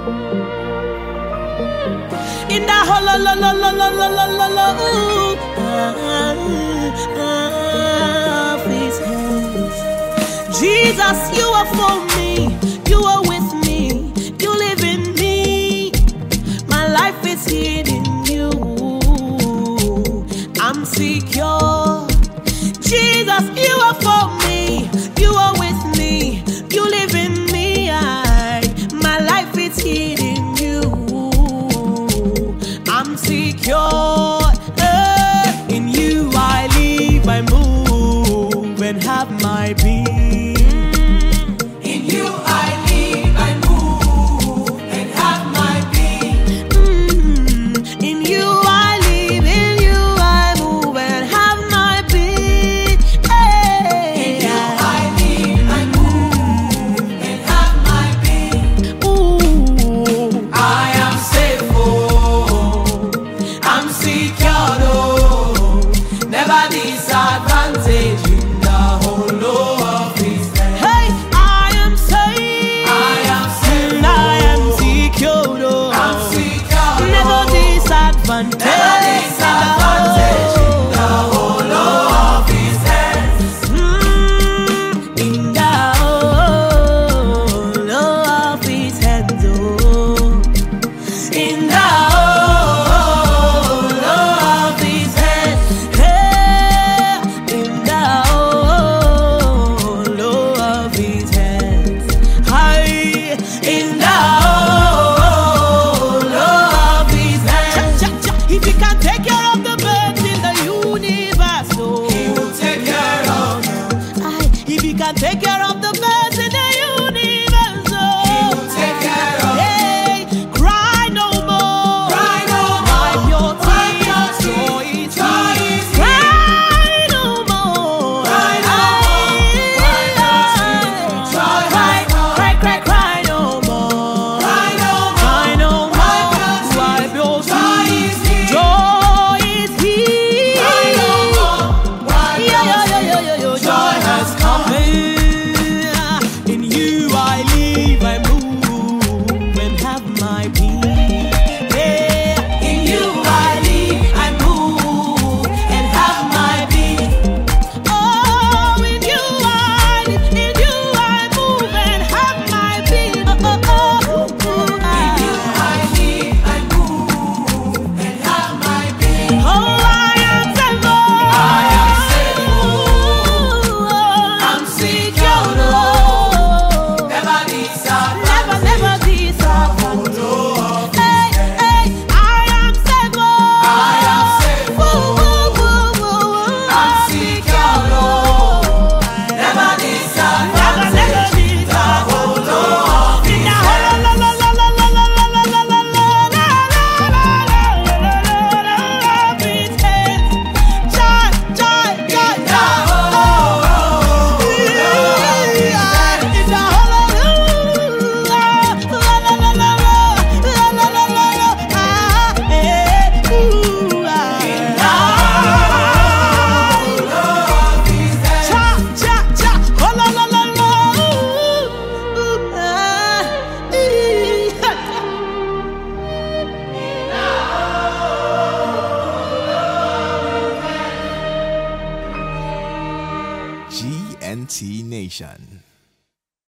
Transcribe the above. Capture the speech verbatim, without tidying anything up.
In the whole lo lo lo lo lo lo lo lo ooh, of His hands. Jesus, you are for me, you are with me, you live in me. My life is hid in you. I'm secure. Jesus, you are for me, you are with me, you live in me. I, my life is hid in you. I'm secure. Uh, in you I live, I move, and have my being. In you I live, I move, and have my being. Mm, in you I live, in you I move, and have my being. Hey. In you I live, I move, and have my being. Ooh. I am safe, oh, I'm secure, oh, never disadvantage in the whole law of His hand. Hey, I am safe. I am safe, and I am secure. Oh. I'm secure, Never oh, disadvantage. never disadvantage in the whole law of His hands. Mm, in the whole of His hands. Oh. In the whole of His hands. Hey, in the whole of His hands. Hi, in the whole of His hands. Cha, cha, cha. If He can take care of the birds in the universe, oh. He will take care of you. Aye, if He can take care of the birds in the universe, oh. He will take care of you. Hey, cry no more. Cry no Wipe more. your Wipe your tears. Joy tears. is Joy here. is here. Cry no more. Cry no more. Wipe your tears. Joy Cry, is here. cry, cry, cry no more. Cry no more. Cry no Wipe more. your Wipe your tears. Joy tears. is here. Joy is here. Cry no more. Wipe Yo, yo, your yo, yo, yo, yo, tears. joy has come. In you I live, I move, and have my being. Yeah. In you I live, I move, and have my being. Oh, in you I live, in you I move, and have my being. Oh, oh, oh, oh, In you I live, I move, and have my being. oh, I am saved. I am saved. I'm secure, oh, never disadvantage. Never, never disappoint. Oh, Hey, hey, I am saved. I am saved. Woo, woo, woo, woo, woo. I'm secure, oh, never disadvantage. Never, never The whole law of In His the hands. la la la la la la la la la la la la of His hands. Joy, joy, joy, The joy. whole law of His hands. In the la la la la la la la la la. Ah, eh, ooh, ah. The whole law of His hands. Cha, cha, cha. Oh, la la la la. Ooh, ooh, ah, ee. G N T Nation.